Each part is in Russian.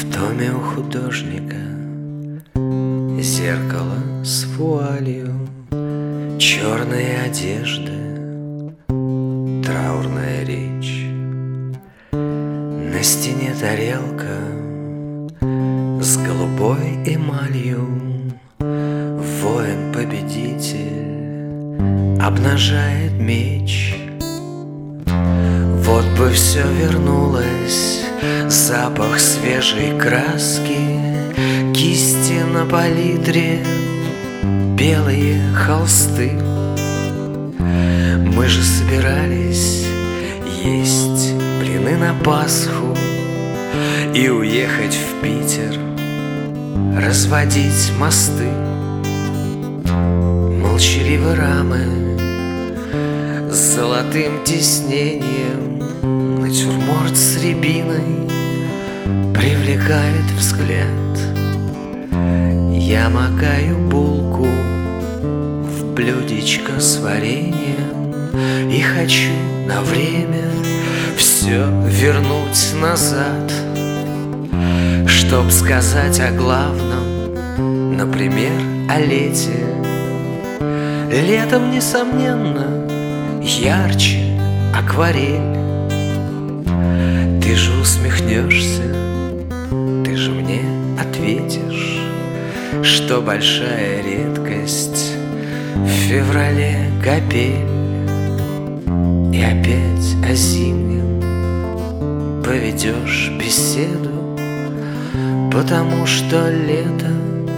В доме у художника зеркало с вуалью, черные одежды, траурная речь. На стене тарелка с голубой эмалью. Воин-победитель обнажает меч. Вот бы все вернулось, запах свежей краски, кисти на палитре, белые холсты. Мы же собирались есть блины на Пасху и уехать в Питер, разводить мосты. Молчаливы рамы с золотым тиснением, натюрморт с рябиной привлекает взгляд. Я макаю булку в блюдечко с вареньем и хочу на время все вернуть назад, чтоб сказать о главном, например, о лете. Летом, несомненно, ярче акварель. Ты же усмехнешься, ты же мне ответишь, что большая редкость в феврале капель. И опять о зимнем поведешь беседу, потому что лето,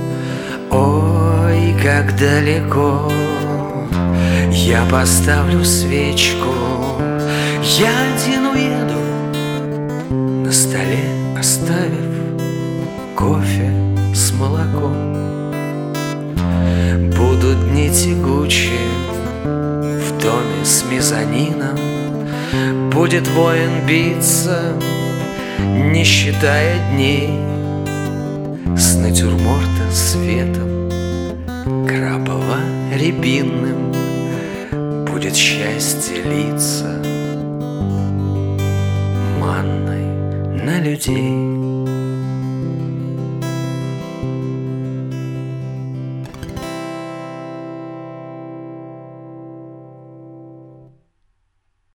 ой, как далеко. Я поставлю свечку, я один уеду, на столе оставив кофе с молоком. Будут дни тягучие в доме с мезонином, будет воин биться, не считая дней, с натюрморта светом крапово-рябинным будет счастье литься манной на людей.